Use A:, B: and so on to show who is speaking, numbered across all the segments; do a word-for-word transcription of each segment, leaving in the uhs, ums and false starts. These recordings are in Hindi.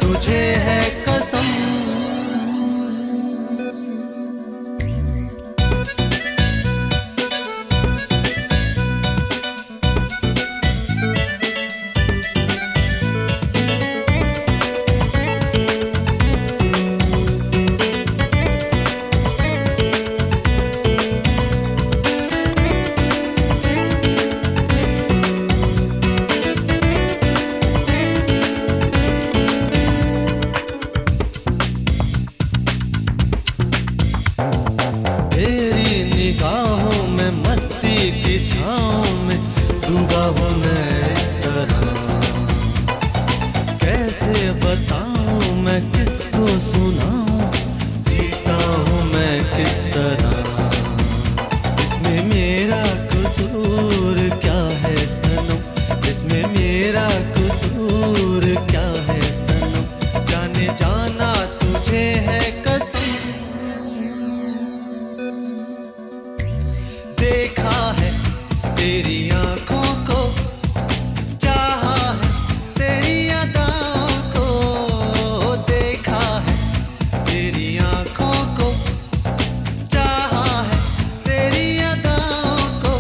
A: तुझे है कसम। निगाहों में मस्ती की छाँव में डूबा हूँ मैं इस तरह। कैसे बताऊँ मैं किसको सुनाऊँ, जीता हूँ मैं किस तरह। इसमें मेरा कसूर क्या है सनम, इसमें मेरा कसूर क्या है सनम। जाने जाना तुझे है कसम। देखा है तेरी आंखों को, चाहा है तेरी अदाओं को। देखा है तेरी आंखों को, चाहा है तेरी अदाओं को।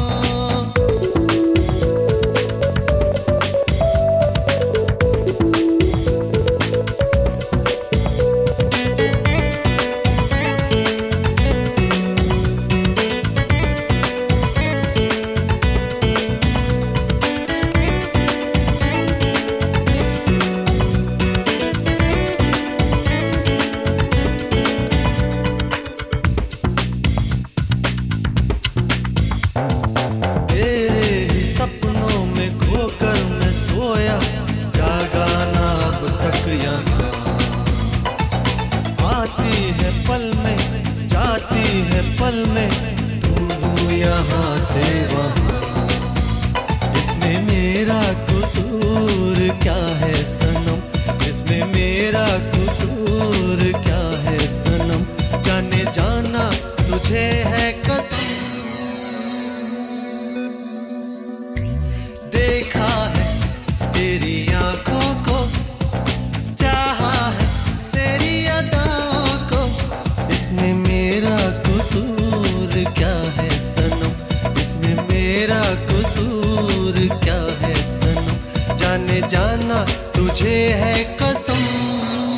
A: आती है पल में, जाती है पल में, तू यहाँ से वहाँ। इसमें मेरा कसूर क्या है सनम, इसमें मेरा कसूर क्या है सनम। जाने जाना तुझे है कसम। देखा है तेरी आंखों को, चाहा है तेरी अदाओं को। इसमें मेरा कसूर क्या है सनम, इसमें मेरा कसूर क्या है सनम। जाने जाना तुझे है कसम।